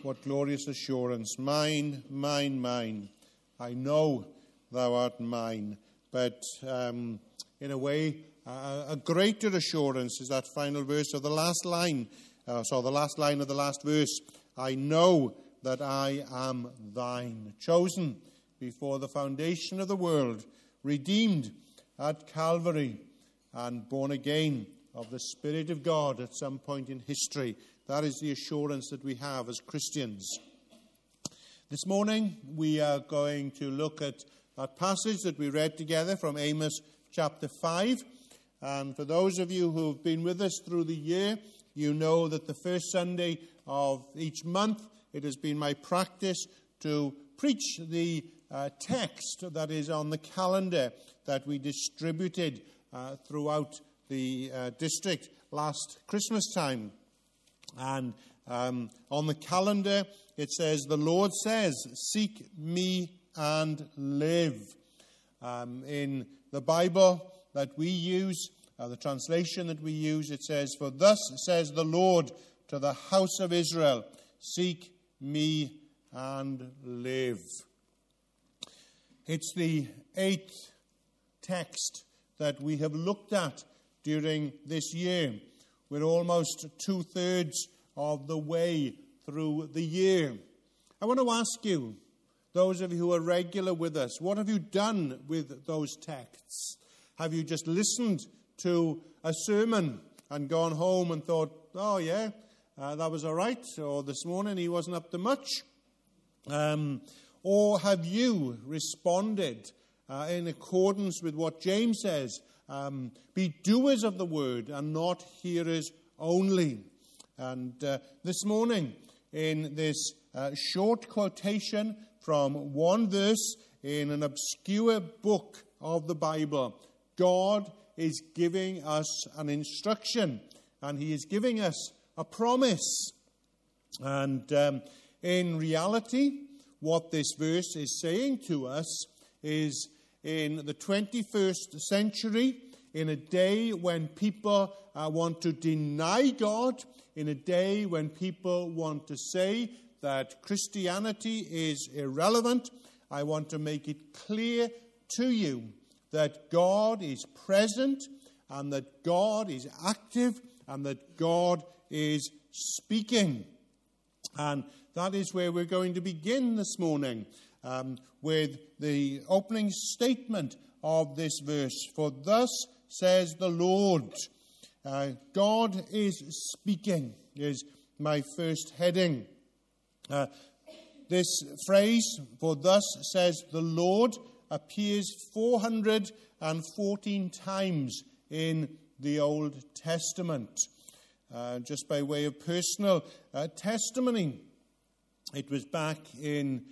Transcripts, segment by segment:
what glorious assurance. Mine, mine, mine. I know thou art mine. But in a way, a greater assurance is that final verse of the last line. The last line of the last verse. I know that I am thine. Chosen before the foundation of the world. Redeemed at Calvary. And born again of the Spirit of God at some point in history. That is the assurance that we have as Christians. This morning we are going to look at that passage that we read together from Amos chapter 5. And for those of you who have been with us through the year, you know that the first Sunday of each month, it has been my practice to preach the text that is on the calendar that we distributed throughout the district last Christmas time. And on the calendar, it says, the Lord says, seek me and live. In the Bible that we use, the translation that we use, it says, for thus says the Lord to the house of Israel, seek me and live. It's the 8th text that we have looked at during this year. We're almost 2/3 of the way through the year. I want to ask you, those of you who are regular with us, what have you done with those texts? Have you just listened to a sermon and gone home and thought, oh yeah, that was all right, or this morning he wasn't up to much? Or have you responded in accordance with what James says, be doers of the word and not hearers only? And this morning, in this short quotation from one verse in an obscure book of the Bible, God is giving us an instruction, and he is giving us a promise. And in reality, what this verse is saying to us is, in the 21st century, in a day when people want to deny God, in a day when people want to say that Christianity is irrelevant, I want to make it clear to you that God is present and that God is active and that God is speaking. And that is where we're going to begin this morning, with the opening statement of this verse. For thus says the Lord. God is speaking is my first heading. This phrase, for thus says the Lord, appears 414 times in the Old Testament. Just by way of personal testimony, it was back in,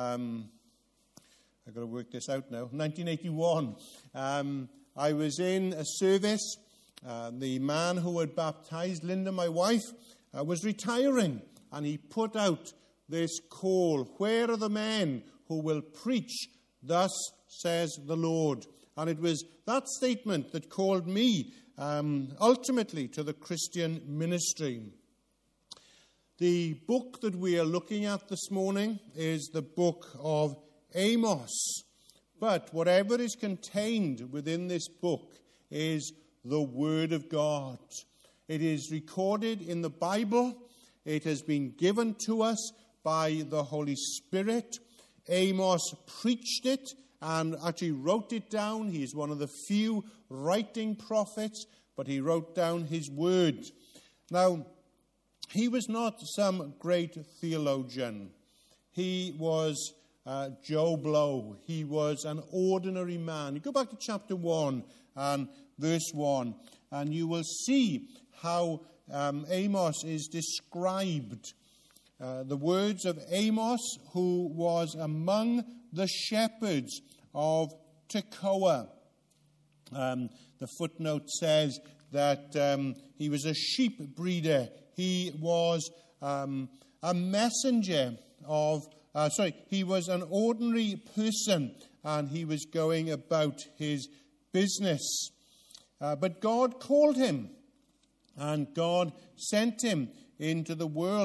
I've got to work this out now, 1981. I was in a service. The man who had baptized Linda, my wife, was retiring, and he put out this call, where are the men who will preach, thus says the Lord? And it was that statement that called me ultimately to the Christian ministry. The book that we are looking at this morning is the book of Amos. But whatever is contained within this book is the Word of God. It is recorded in the Bible. It has been given to us by the Holy Spirit. Amos preached it and actually wrote it down. He is one of the few writing prophets, but he wrote down his word. Now, he was not some great theologian. He was Joe Blow. He was an ordinary man. You go back to chapter 1 and verse 1, and you will see how Amos is described. The words of Amos, who was among the shepherds of Tekoa. The footnote says that he was a sheep breeder. He was a messenger of, he was an ordinary person, and he was going about his business. But God called him, and God sent him into the world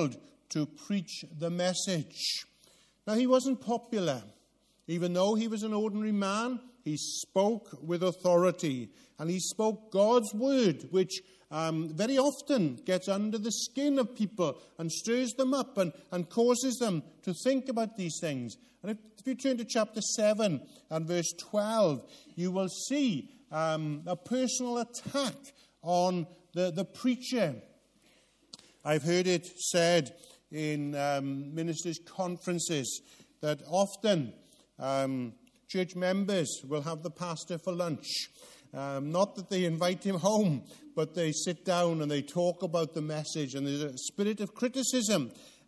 to preach the message. Now, he wasn't popular. Even though he was an ordinary man, he spoke with authority. And he spoke God's word, which very often gets under the skin of people and stirs them up and causes them to think about these things. And if you turn to chapter 7 and verse 12, you will see a personal attack on the preacher. I've heard it said in ministers' conferences that often church members will have the pastor for lunch. Not that they invite him home, but they sit down and they talk about the message, and there's a spirit of criticism.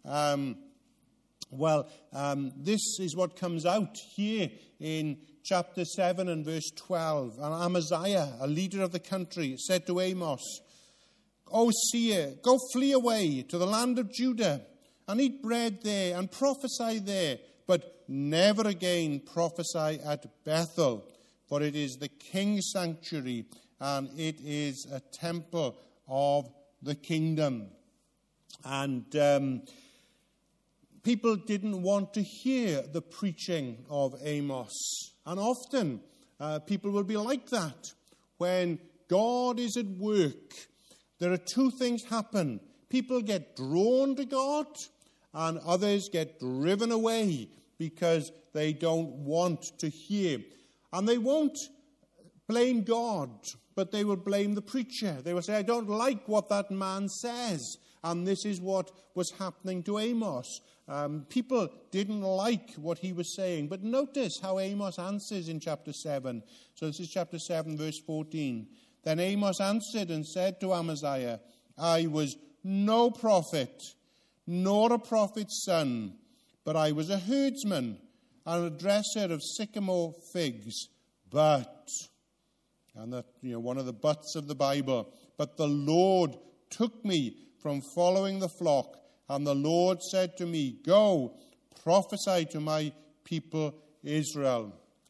This is what comes out here in chapter 7 and verse 12. And Amaziah, a leader of the country, said to Amos, "O seer, go flee away to the land of Judah, and eat bread there, and prophesy there, but never again prophesy at Bethel, for it is the king's sanctuary, and it is a temple of the kingdom." And people didn't want to hear the preaching of Amos. And often people will be like that. When God is at work, there are two things happen. People get drawn to God, and others get driven away because they don't want to hear. And they won't blame God, but they will blame the preacher. They will say, "I don't like what that man says." And this is what was happening to Amos. People didn't like what he was saying. But notice how Amos answers in chapter 7. So this is chapter 7, verse 14. Then Amos answered and said to Amaziah, "I was no prophet, nor a prophet's son, but I was a herdsman and a dresser of sycamore figs. But," and that, one of the buts of the Bible, "but the Lord took me from following the flock, and the Lord said to me, go, prophesy to my people Israel."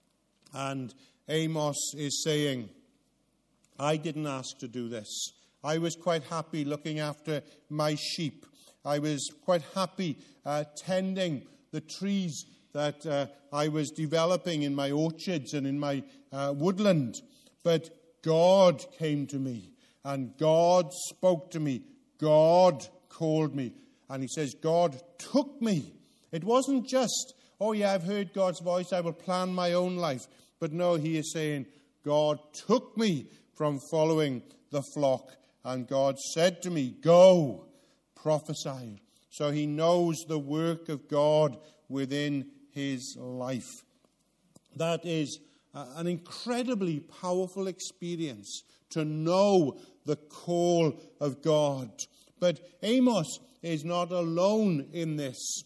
And Amos is saying, I didn't ask to do this. I was quite happy looking after my sheep. I was quite happy tending the trees that I was developing in my orchards and in my woodland. But God came to me, and God spoke to me. God called me. And he says, God took me. It wasn't just, oh yeah, I've heard God's voice, I will plan my own life. But no, he is saying, God took me from following the flock. And God said to me, go, prophesy. So he knows the work of God within his life. That is an incredibly powerful experience, to know the call of God. But Amos is not alone in this.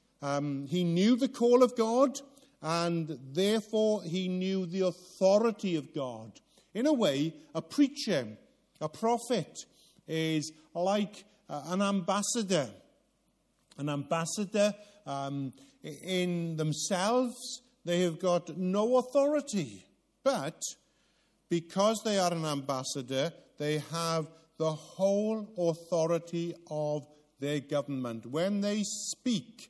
He knew the call of God, and therefore he knew the authority of God. In a way, a preacher, a prophet, is like an ambassador. An ambassador, in themselves, they have got no authority. But because they are an ambassador, they have the whole authority of their government. When they speak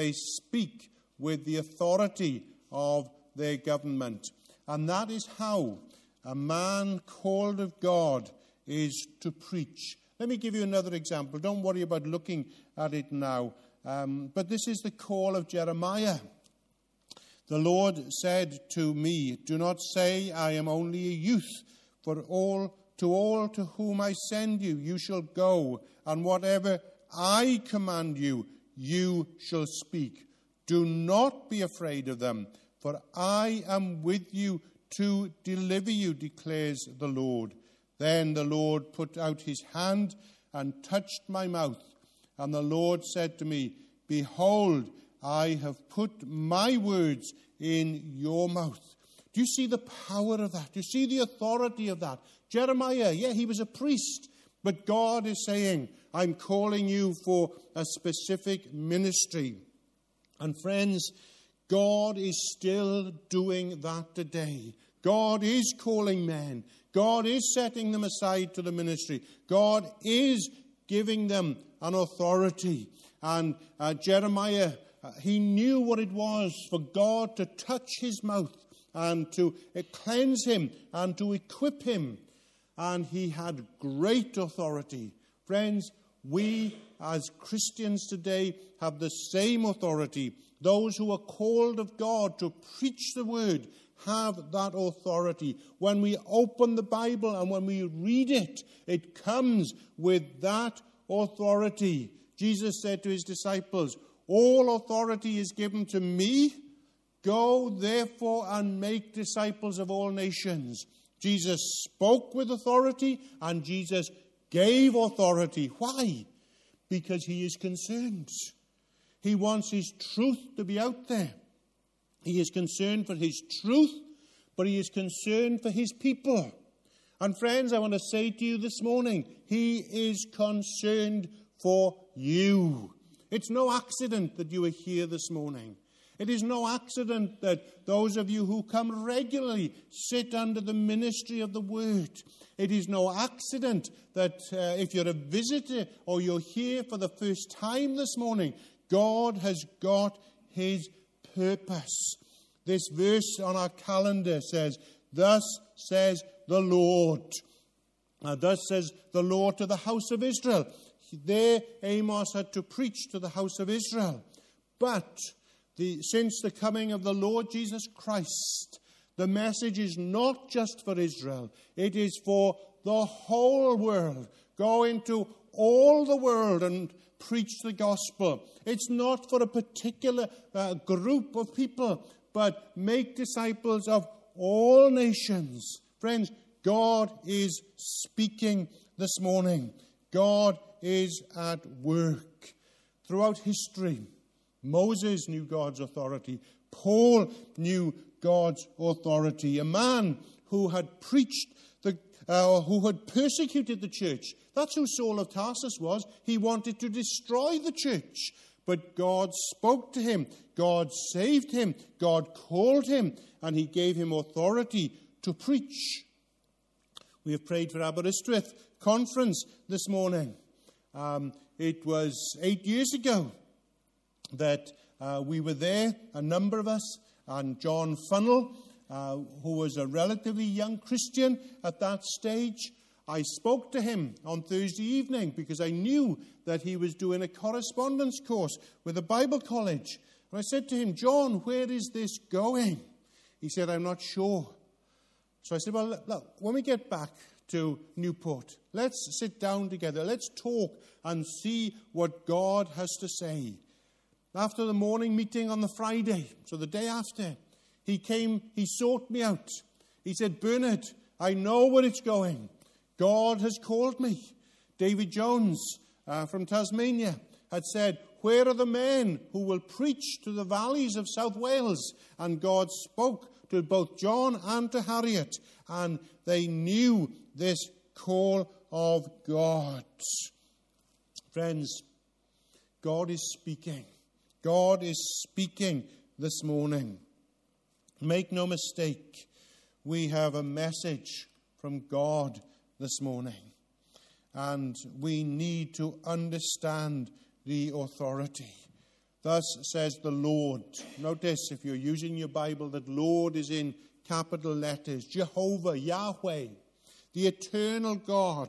with the authority of their government. And that is how a man called of God is to preach. Let me give you another example. Don't worry about looking at it now. But this is the call of Jeremiah. The Lord said to me, do not say I am only a youth, for to all to whom I send you, you shall go, and whatever I command you, you shall speak. Do not be afraid of them, for I am with you to deliver you, declares the Lord. Then the Lord put out his hand and touched my mouth. And the Lord said to me, behold, I have put my words in your mouth. Do you see the power of that? Do you see the authority of that? Jeremiah, he was a priest. But God is saying, I'm calling you for a specific ministry. And friends, God is still doing that today. God is calling men. God is setting them aside to the ministry. God is giving them and authority. And Jeremiah, he knew what it was for God to touch his mouth and to cleanse him and to equip him. And he had great authority. Friends, we as Christians today have the same authority. Those who are called of God to preach the word have that authority. When we open the Bible and when we read it, it comes with that authority. Jesus said to his disciples, "All authority is given to me. Go, therefore, and make disciples of all nations." Jesus spoke with authority and Jesus gave authority. Why? Because he is concerned. He wants his truth to be out there. He is concerned for his truth, but he is concerned for his people. And friends, I want to say to you this morning, he is concerned for you. It's no accident that you are here this morning. It is no accident that those of you who come regularly sit under the ministry of the Word. It is no accident that if you're a visitor or you're here for the first time this morning, God has got his purpose. This verse on our calendar says, "Thus says the Lord." Thus says the Lord to the house of Israel. There Amos had to preach to the house of Israel. But since the coming of the Lord Jesus Christ, the message is not just for Israel. It is for the whole world. Go into all the world and preach the gospel. It's not for a particular group of people, but make disciples of all nations. Friends, God is speaking this morning. God is at work. Throughout history, Moses knew God's authority. Paul knew God's authority. A man who had preached, who had persecuted the church. That's who Saul of Tarsus was. He wanted to destroy the church. But God spoke to him. God saved him. God called him. And he gave him authority to preach. We have prayed for Aberystwyth Conference this morning. It was 8 years ago that we were there, a number of us, and John Funnell, who was a relatively young Christian at that stage. I spoke to him on Thursday evening because I knew that he was doing a correspondence course with a Bible college. And I said to him, "John, where is this going?" He said, "I'm not sure." So I said, "Well, look, when we get back to Newport, let's sit down together. Let's talk and see what God has to say." After the morning meeting on the Friday, so the day after, he came, he sought me out. He said, "Bernard, I know where it's going. God has called me." David Jones from Tasmania had said, "Where are the men who will preach to the valleys of South Wales?" And God spoke to both John and to Harriet, and they knew this call of God. Friends, God is speaking. God is speaking this morning. Make no mistake, we have a message from God this morning. And we need to understand the authority. Thus says the Lord. Notice, if you're using your Bible, that Lord is in capital letters. Jehovah, Yahweh, the eternal God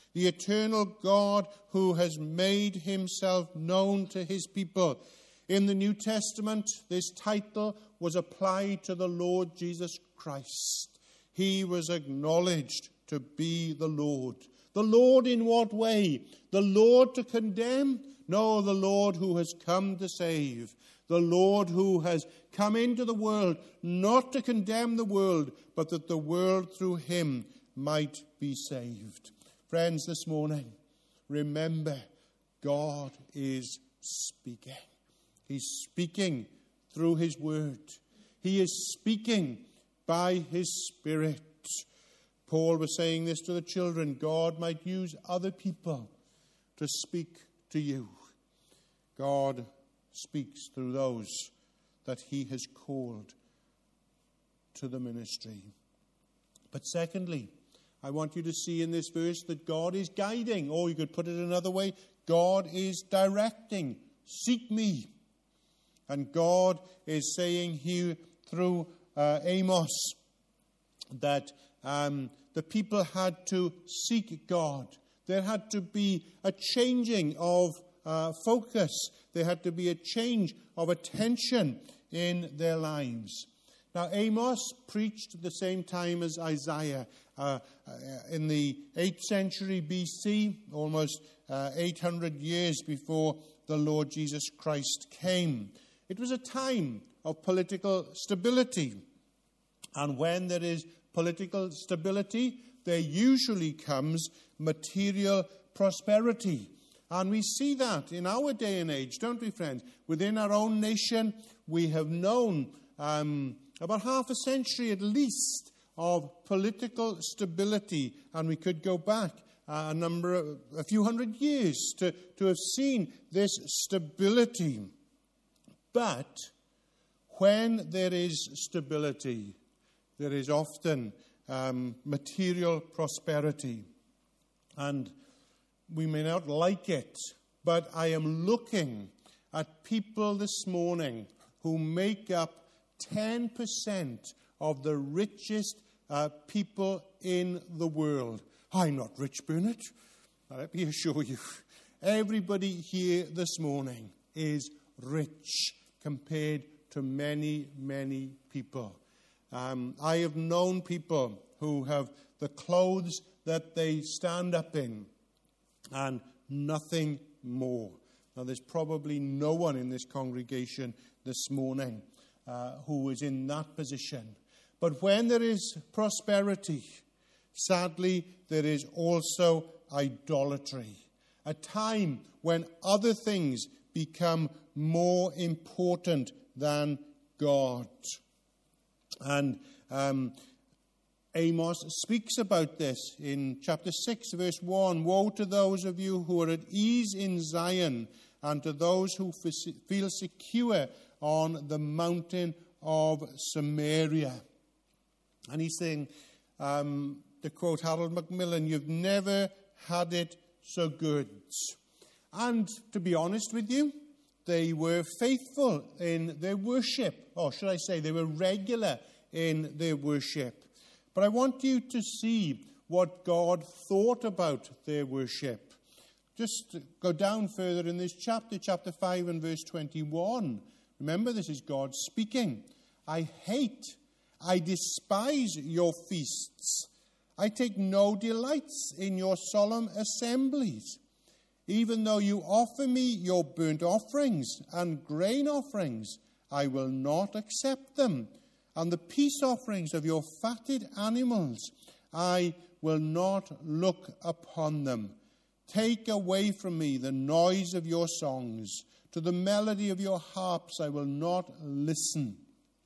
who has made himself known to his people. In the New Testament, this title was applied to the Lord Jesus Christ. He was acknowledged to be the Lord. The Lord in what way? The Lord to condemn? No, the Lord who has come to save. The Lord who has come into the world, not to condemn the world, but that the world through him might be saved. Friends, this morning, remember, God is speaking. He's speaking through his word. He is speaking by his Spirit. Paul was saying this to the children. God might use other people to speak to you. God speaks through those that he has called to the ministry. But secondly, I want you to see in this verse that God is guiding, or you could put it another way, God is directing, seek me. And God is saying here through Amos that the people had to seek God. There had to be a changing of focus. There had to be a change of attention in their lives. Now, Amos preached at the same time as Isaiah in the 8th century BC, almost 800 years before the Lord Jesus Christ came. It was a time of political stability. And when there is political stability, there usually comes material prosperity. And we see that in our day and age, don't we, friends? Within our own nation, we have known about half a century at least of political stability. And we could go back a few hundred years to have seen this stability. But when there is stability, there is often material prosperity. And we may not like it, but I am looking at people this morning who make up 10% of the richest people in the world. I'm not rich, Bernard. Let me assure you, everybody here this morning is rich compared to many, many people. I have known people who have the clothes that they stand up in and nothing more. Now, there's probably no one in this congregation this morning who is in that position. But when there is prosperity, sadly, there is also idolatry. A time when other things become more important than God. And Amos speaks about this in chapter 6, verse 1. Woe to those of you who are at ease in Zion, and to those who feel secure on the mountain of Samaria. And he's saying, to quote Harold Macmillan, you've never had it so good. And to be honest with you, they were faithful in their worship. Or should I say, they were regular in their worship. But I want you to see what God thought about their worship. Just go down further in this chapter 5 and verse 21. Remember, this is God speaking. I despise your feasts. I take no delights in your solemn assemblies. Even though you offer me your burnt offerings and grain offerings, I will not accept them. And the peace offerings of your fatted animals, I will not look upon them. Take away from me the noise of your songs. To the melody of your harps I will not listen.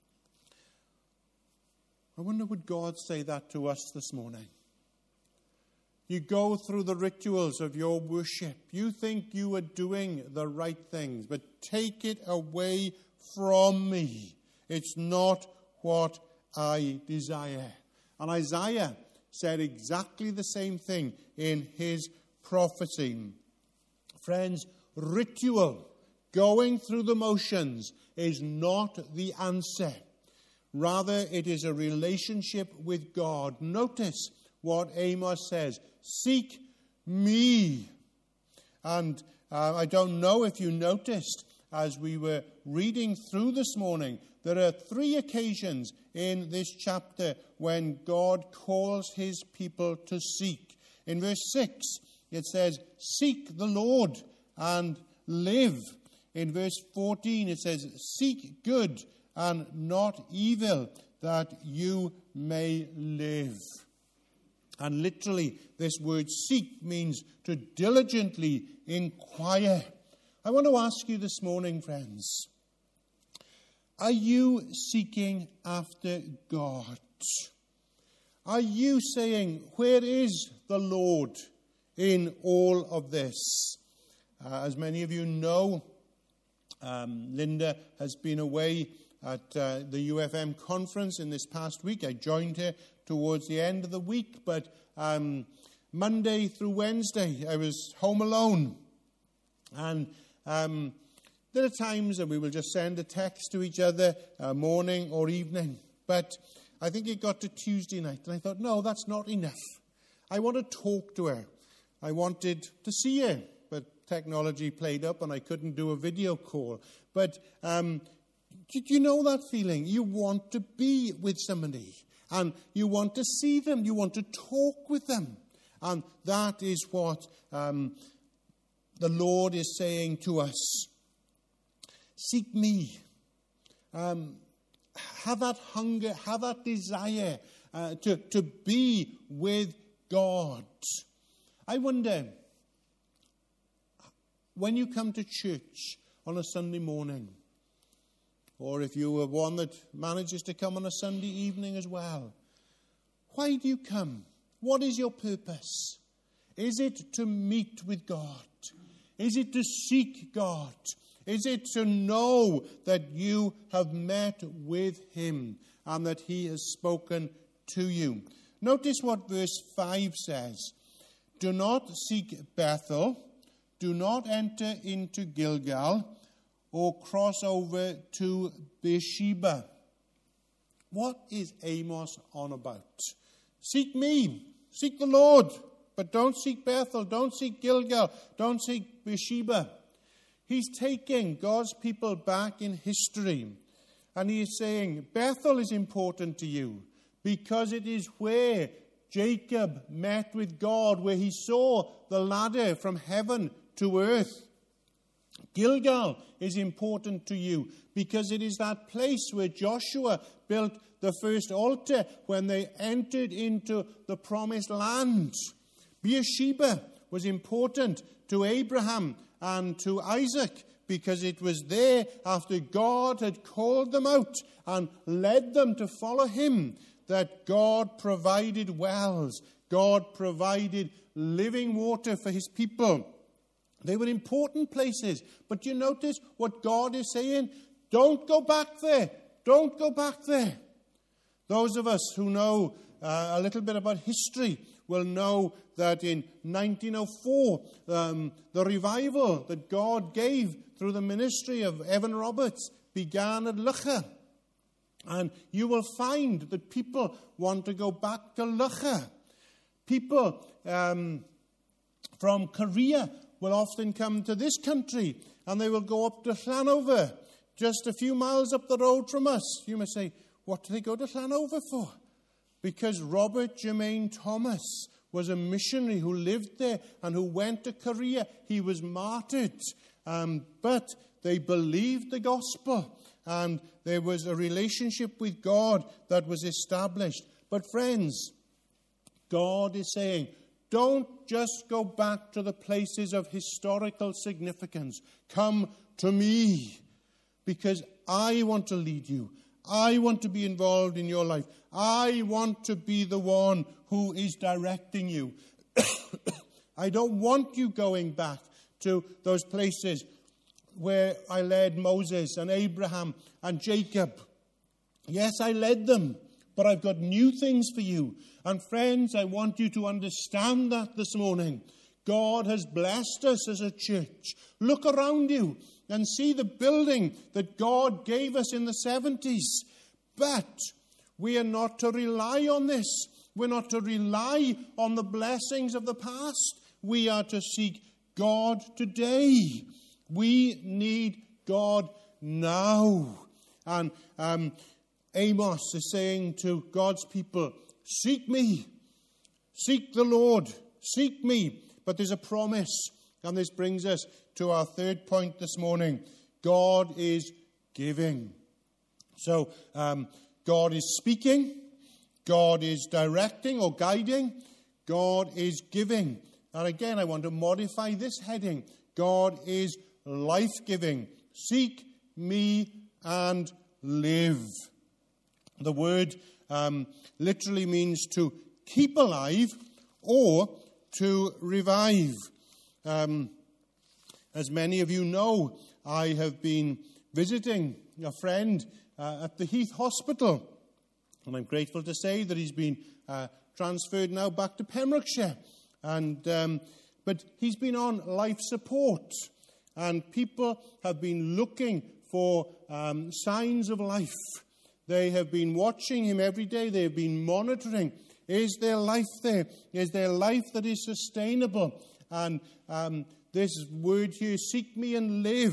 I wonder, would God say that to us this morning? You go through the rituals of your worship. You think you are doing the right things, but take it away from me. It's not what I desire. And Isaiah said exactly the same thing in his prophecy. Friends, ritual, going through the motions, is not the answer. Rather, it is a relationship with God. Notice what Amos says. Seek me. And I don't know if you noticed as we were reading through this morning, there are 3 occasions in this chapter when God calls his people to seek. In verse 6, it says, seek the Lord and live. In verse 14, it says, seek good and not evil, that you may live. And literally, this word seek means to diligently inquire. I want to ask you this morning, friends, are you seeking after God? Are you saying, where is the Lord in all of this? As many of you know, Linda has been away at the UFM conference in this past week. I joined her towards the end of the week, but Monday through Wednesday I was home alone. And there are times that we will just send a text to each other, morning or evening. But I think it got to Tuesday night, and I thought, no, that's not enough. I want to talk to her. I wanted to see her, but technology played up and I couldn't do a video call. But do you know that feeling? You want to be with somebody, and you want to see them. You want to talk with them. And that is what the Lord is saying to us. Seek me. Have that hunger, have that desire to be with God. I wonder, when you come to church on a Sunday morning, or if you are one that manages to come on a Sunday evening as well, why do you come? What is your purpose? Is it to meet with God? Is it to seek God? Is it to know that you have met with him and that he has spoken to you? Notice what verse 5 says. Do not seek Bethel, do not enter into Gilgal, or cross over to Beersheba. What is Amos on about? Seek me, seek the Lord, but don't seek Bethel, don't seek Gilgal, don't seek Beersheba. He's taking God's people back in history, and he is saying, Bethel is important to you because it is where Jacob met with God, where he saw the ladder from heaven to earth. Gilgal is important to you because it is that place where Joshua built the first altar when they entered into the promised land. Beersheba was important to Abraham and to Isaac because it was there after God had called them out and led them to follow him that God provided wells. God provided living water for his people. They were important places. But you notice what God is saying? Don't go back there. Don't go back there. Those of us who know a little bit about history will know that in 1904, the revival that God gave through the ministry of Evan Roberts began at Lucha. And you will find that people want to go back to Lucha. People from Korea will often come to this country, and they will go up to Llanover, just a few miles up the road from us. You may say, what do they go to Llanover for? Because Robert Jermaine Thomas was a missionary who lived there and who went to Korea. He was martyred, but they believed the gospel, and there was a relationship with God that was established. But friends, God is saying, don't just go back to the places of historical significance. Come to me, because I want to lead you. I want to be involved in your life. I want to be the one who is directing you. I don't want you going back to those places where I led Moses and Abraham and Jacob. Yes, I led them, but I've got new things for you. And friends, I want you to understand that this morning. God has blessed us as a church. Look around you and see the building that God gave us in the 70s. But we are not to rely on this. We're not to rely on the blessings of the past. We are to seek God today. We need God now. And Amos is saying to God's people, seek me, seek the Lord, seek me. But there's a promise, and this brings us to our third point this morning. God is giving. So God is speaking, God is directing or guiding, God is giving. And again, I want to modify this heading. God is life-giving. Seek me and live. The word literally means to keep alive or to revive. As many of you know, I have been visiting a friend at the Heath Hospital, and I'm grateful to say that he's been transferred now back to Pembrokeshire. But he's been on life support, and people have been looking for signs of life. They have been watching him every day. They have been monitoring. Is there life there? Is there life that is sustainable? And this word here, seek me and live.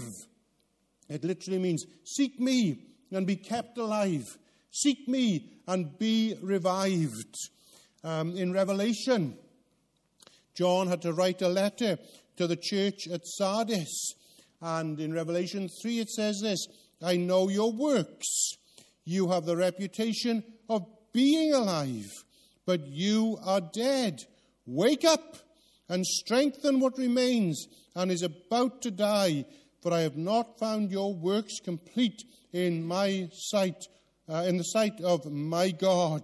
It literally means seek me and be kept alive. Seek me and be revived. In Revelation, John had to write a letter to the church at Sardis. And in Revelation 3 it says this, I know your works. You have the reputation of being alive, but you are dead. Wake up and strengthen what remains and is about to die, for I have not found your works complete in my sight, in the sight of my God.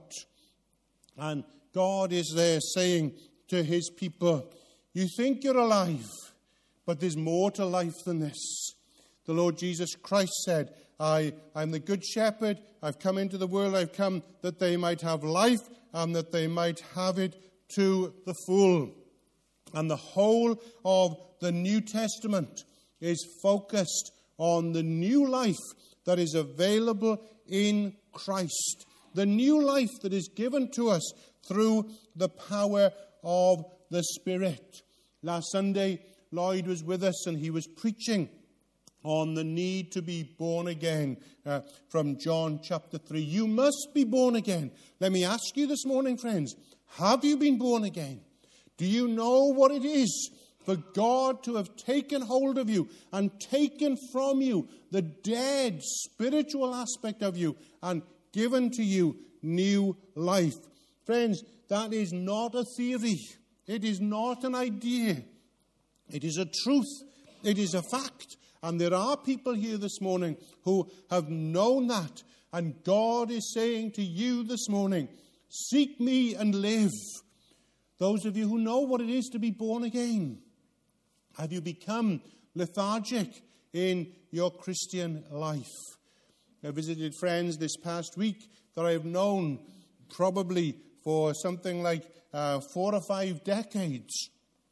And God is there saying to his people, you think you're alive, but there's more to life than this. The Lord Jesus Christ said, I'm the good shepherd. I've come into the world. I've come that they might have life and that they might have it to the full. And the whole of the New Testament is focused on the new life that is available in Christ. The new life that is given to us through the power of the Spirit. Last Sunday, Lloyd was with us and he was preaching on the need to be born again from John chapter 3. You must be born again. Let me ask you this morning, friends, have you been born again? Do you know what it is for God to have taken hold of you and taken from you the dead spiritual aspect of you and given to you new life? Friends, that is not a theory. It is not an idea. It is a truth. It is a fact. And there are people here this morning who have known that. And God is saying to you this morning, seek me and live. Those of you who know what it is to be born again. Have you become lethargic in your Christian life? I visited friends this past week that I have known probably for something like 4 or 5 decades.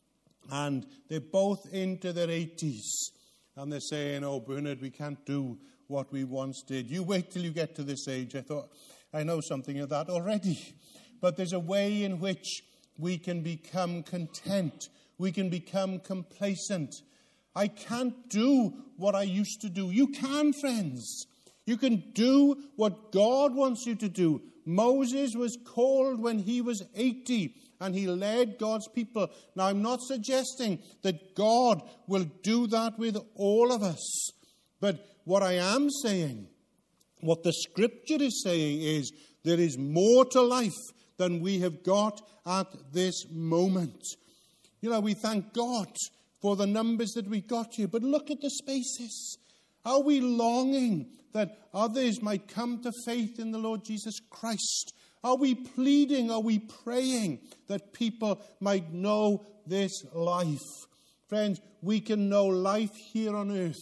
And they're both into their 80s. And they're saying, oh, Bernard, we can't do what we once did. You wait till you get to this age. I thought, I know something of that already. But there's a way in which we can become content. We can become complacent. I can't do what I used to do. You can, friends. You can do what God wants you to do. Moses was called when he was 80. And he led God's people. Now, I'm not suggesting that God will do that with all of us. But what I am saying, what the Scripture is saying is, there is more to life than we have got at this moment. You know, we thank God for the numbers that we got here. But look at the spaces. Are we longing that others might come to faith in the Lord Jesus Christ? Are we pleading, are we praying that people might know this life? Friends, we can know life here on earth,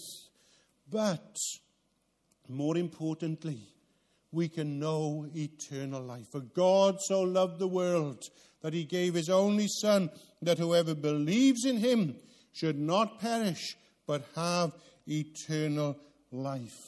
but more importantly, we can know eternal life. For God so loved the world that he gave his only Son, that whoever believes in him should not perish, but have eternal life.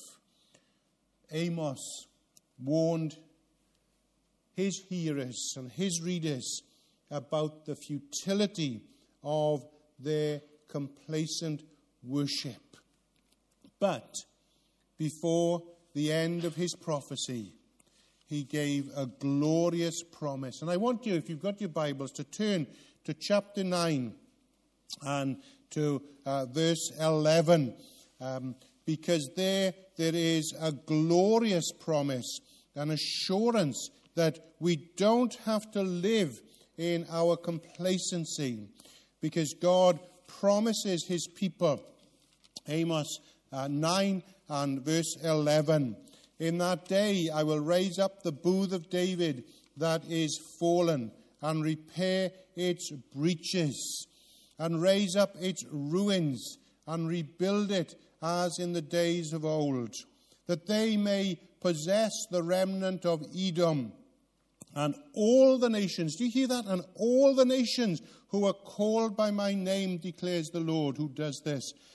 Amos warned his hearers and his readers about the futility of their complacent worship. But before the end of his prophecy, he gave a glorious promise. And I want you, if you've got your Bibles, to turn to chapter 9 and to verse 11, because there is a glorious promise, an assurance that we don't have to live in our complacency, because God promises his people. Amos 9 and verse 11. In that day I will raise up the booth of David that is fallen, and repair its breaches, and raise up its ruins, and rebuild it as in the days of old, that they may possess the remnant of Edom. And all the nations, do you hear that? And all the nations who are called by my name, declares the Lord, who does this.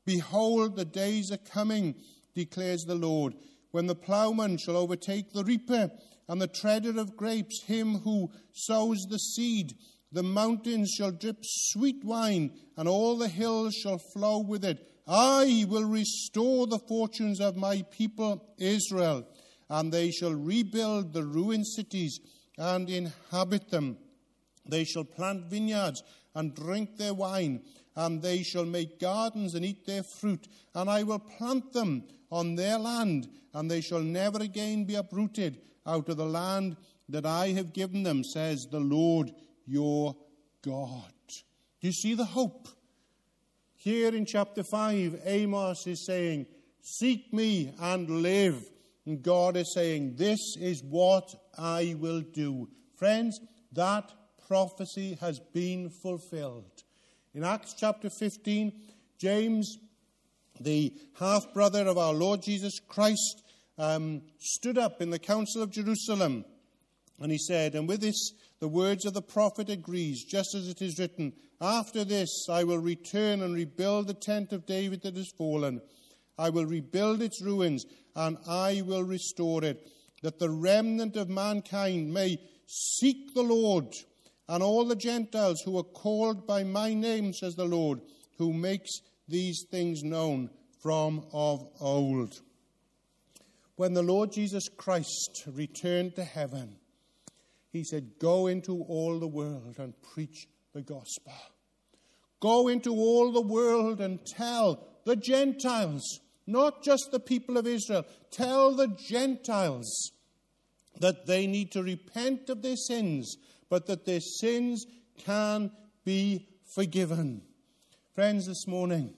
Behold, the days are coming, declares the Lord, when the plowman shall overtake the reaper, and the treader of grapes him who sows the seed. The mountains shall drip sweet wine, and all the hills shall flow with it. I will restore the fortunes of my people Israel, and they shall rebuild the ruined cities and inhabit them. They shall plant vineyards and drink their wine, and they shall make gardens and eat their fruit. And I will plant them on their land, and they shall never again be uprooted out of the land that I have given them, says the Lord your God. Do you see the hope? Here in chapter 5, Amos is saying, seek me and live. And God is saying, this is what I will do. Friends, that prophecy has been fulfilled. In Acts chapter 15, James, the half-brother of our Lord Jesus Christ, stood up in the council of Jerusalem, and he said, and with this the words of the prophet agrees, just as it is written, after this I will return and rebuild the tent of David that is fallen. I will rebuild its ruins, and I will restore it, that the remnant of mankind may seek the Lord, and all the Gentiles who are called by my name, says the Lord, who makes these things known from of old. When the Lord Jesus Christ returned to heaven, he said, go into all the world and preach the gospel. Go into all the world and tell the Gentiles, not just the people of Israel, tell the Gentiles that they need to repent of their sins, but that their sins can be forgiven. Friends, this morning,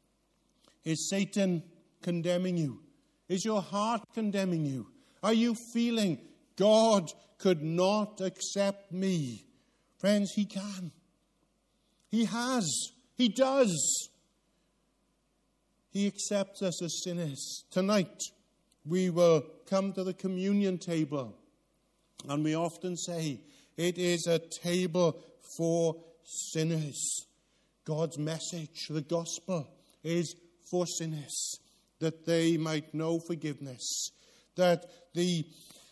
is Satan condemning you? Is your heart condemning you? Are you feeling God could not accept me? Friends, he can. He has. He does. He accepts us as sinners. Tonight, we will come to the communion table, and we often say, it is a table for sinners. God's message, the gospel, is for sinners, that they might know forgiveness, that the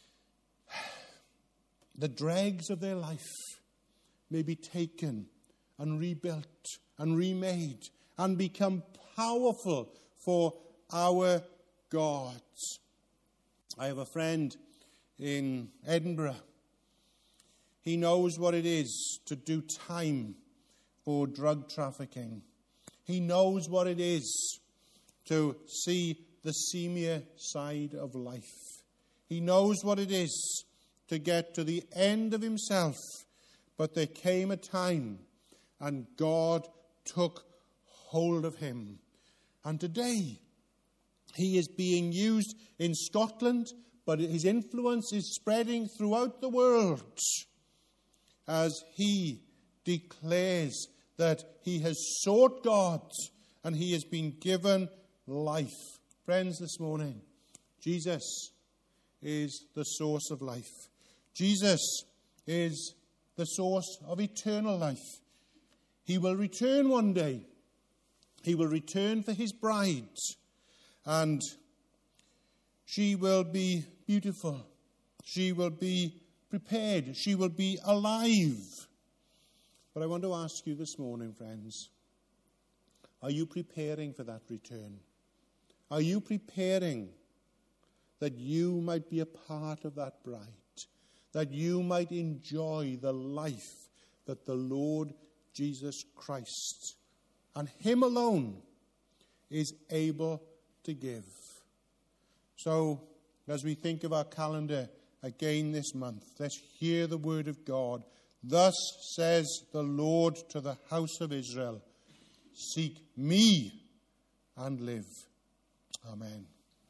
dregs of their life may be taken and rebuilt and remade and become powerful for our gods. I have a friend in Edinburgh. He knows what it is to do time for drug trafficking. He knows what it is to see the seamier side of life. He knows what it is to get to the end of himself. But there came a time, and God took hold of him. And today, he is being used in Scotland, but his influence is spreading throughout the world as he declares that he has sought God and he has been given life. Friends, this morning, Jesus is the source of life. Jesus is the source of eternal life. He will return one day. He will return for his bride, and she will be beautiful. She will be prepared. She will be alive. But I want to ask you this morning, friends, are you preparing for that return? Are you preparing that you might be a part of that bride, that you might enjoy the life that the Lord Jesus Christ and him alone is able to give? So, as we think of our calendar again this month, let's hear the word of God. Thus says the Lord to the house of Israel, seek me and live. Amen.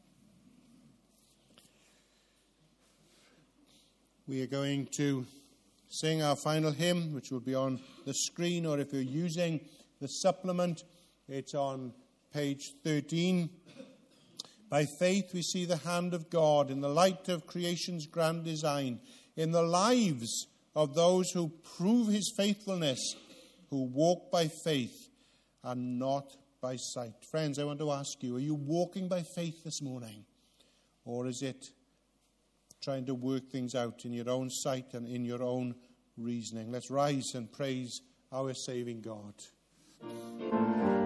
We are going to sing our final hymn, which will be on the screen, or if you're using the supplement, it's on page 13. By faith we see the hand of God in the light of creation's grand design, in the lives of those who prove his faithfulness, who walk by faith and not by sight. Friends, I want to ask you, are you walking by faith this morning? Or is it trying to work things out in your own sight and in your own reasoning? Let's rise and praise our saving God.